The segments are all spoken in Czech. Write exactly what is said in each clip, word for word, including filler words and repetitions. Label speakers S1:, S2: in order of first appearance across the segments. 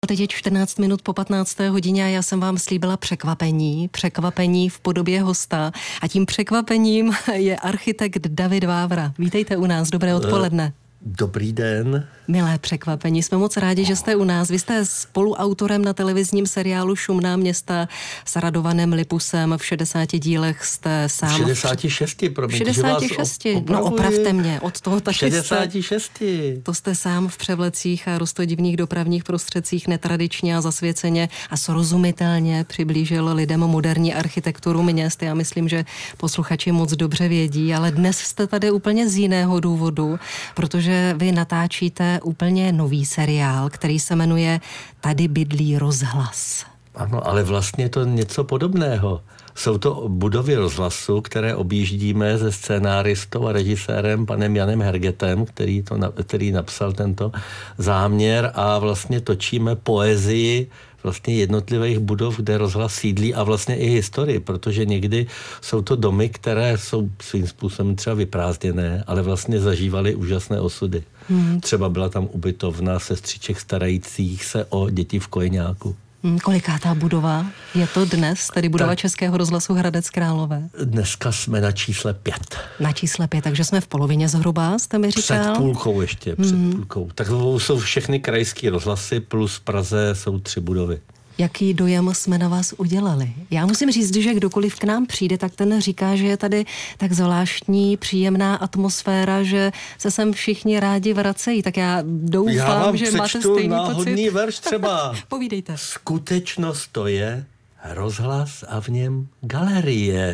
S1: Teď je čtrnáct minut po patnácté hodině a já jsem vám slíbila překvapení. Překvapení v podobě hosta. A tím překvapením je architekt David Vávra. Vítejte u nás, dobré odpoledne.
S2: Dobrý den.
S1: Milé překvapení, jsme moc rádi, že jste u nás. Vy jste spoluautorem na televizním seriálu Šumná města s Radovanem Lipusem. V šedesáti dílech jste sám...
S2: V šedesáti šesti, promiňte,
S1: v šedesáti šesti, no opravte mě, od toho taky
S2: v šedesáti šesti.
S1: To jste sám v převlecích a roztodivných dopravních prostředcích netradičně a zasvěceně a srozumitelně přiblížil lidem moderní architekturu měst. Já myslím, že posluchači moc dobře vědí, ale dnes jste tady úplně z jiného důvodu, protože vy natáčíte úplně nový seriál, který se jmenuje Tady bydlí rozhlas.
S2: Ano, ale vlastně je to něco podobného. Jsou to budovy rozhlasu, které objíždíme se scénáristou a režisérem panem Janem Hergetem, který, to, který napsal tento záměr, a vlastně točíme poezii vlastně jednotlivých budov, kde rozhlas sídlí, a vlastně i historii, protože někdy jsou to domy, které jsou svým způsobem třeba vyprázdněné, ale vlastně zažívaly úžasné osudy. Hmm. Třeba byla tam ubytovna sestřiček starajících se o děti v kojeňáku.
S1: Hmm, kolikátá budova je to dnes, tedy budova tak, Českého rozhlasu Hradec Králové?
S2: Dneska jsme na čísle pět.
S1: Na čísle pět, takže jsme v polovině zhruba, jste mi říkal?
S2: Před půlkou ještě, před hmm. půlkou. Tak jsou všechny krajské rozhlasy, plus v Praze jsou tři budovy.
S1: Jaký dojem jsme na vás udělali? Já musím říct, že kdokoliv k nám přijde, tak ten říká, že je tady tak zvláštní, příjemná atmosféra, že se sem všichni rádi vracejí. Tak já doufám,
S2: já vám
S1: že máte stejný pocit.
S2: náhodný verš třeba.
S1: Povídejte.
S2: Skutečnost to je rozhlas a v něm galerie.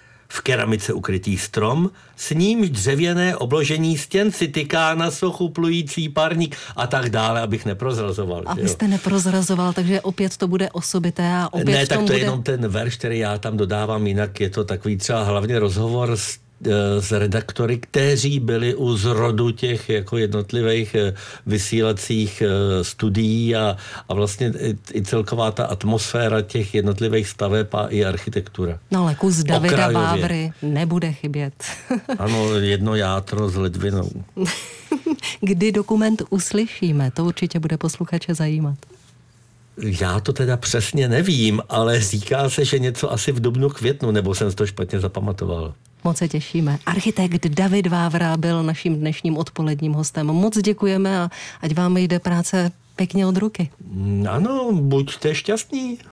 S2: V keramice ukrytý strom, s nímž dřevěné obložení stěn si tyká na sochu plující parník a tak dále, abych neprozrazoval.
S1: Abyste neprozrazoval, takže opět to bude osobité a opět
S2: Ne, tak to
S1: bude...
S2: je jenom ten verš, který já tam dodávám, jinak je to takový třeba hlavně rozhovor s s redaktory, kteří byli u zrodu těch jako jednotlivých vysílacích studií a, a vlastně i celková ta atmosféra těch jednotlivých staveb a i architektura.
S1: No ale kus Davida Okrajově. Vávry nebude chybět.
S2: Ano, jedno játro s ledvinou.
S1: Kdy dokument uslyšíme? To určitě bude posluchače zajímat.
S2: Já to teda přesně nevím, ale říká se, že něco asi v dubnu, květnu, nebo jsem to špatně zapamatoval.
S1: Moc se těšíme. Architekt David Vávra byl naším dnešním odpoledním hostem. Moc děkujeme a ať vám jde práce pěkně od ruky.
S2: Ano, buďte šťastní.